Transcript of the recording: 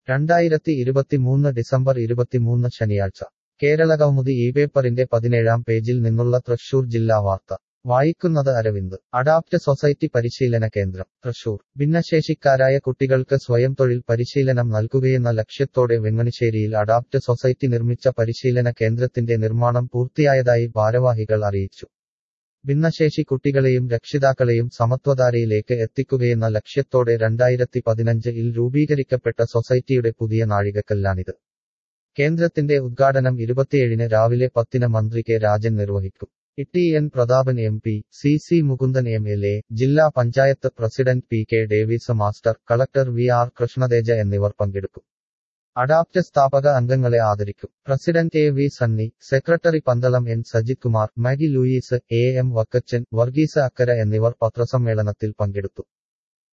2023 December 23 ശനിയാഴ്ച കേരളകൗമുദി ഇപേപ്പറിന്റെ 17-ാം പേജിൽ നിന്നുള്ള തൃശൂർ ജില്ലാ വാർത്ത വായിക്കുന്നത് അരവിന്ദ്. അഡാപ്റ്റ് സൊസൈറ്റി പരിശീലന കേന്ദ്രം തൃശൂർ. ഭിന്നശേഷിക്കാരായ കുട്ടികൾക്ക് സ്വയം തൊഴിൽ പരിശീലനം നൽകുകയെന്ന ലക്ഷ്യത്തോടെ വെങ്ങണിശ്ശേരിയിൽ അഡാപ്റ്റ് സൊസൈറ്റി നിർമ്മിച്ച പരിശീലന കേന്ദ്രത്തിന്റെ നിർമ്മാണം പൂർത്തിയായതായി ഭാരവാഹികൾ അറിയിച്ചു. ഭിന്നശേഷി കുട്ടികളെയും രക്ഷിതാക്കളെയും സമത്വധാരയിലേക്ക് എത്തിക്കുകയെന്ന ലക്ഷ്യത്തോടെ 2015-ൽ രൂപീകരിക്കപ്പെട്ട സൊസൈറ്റിയുടെ പുതിയ നാഴികക്കല്ലാണിത്. കേന്ദ്രത്തിന്റെ ഉദ്ഘാടനം 27-ന് രാവിലെ 10-ന് മന്ത്രി കെ രാജൻ നിർവഹിക്കും. T N. Prathapan MP., C. Mukundan MLA., ജില്ലാ panchayat president P K. Davis master, collector V R. Krishnateja എന്നിവർ പങ്കെടുക്കും. അഡാപ്റ്റ് സ്ഥാപക അംഗങ്ങളെ ആദരിക്കും. President A V. Sunny, secretary Pandalam N. Sajith Kumar, Maggie Louis, A M. Vakkachan, Varghese Akkara എന്നിവർ പത്രസമ്മേളനത്തിൽ പങ്കെടുത്തു.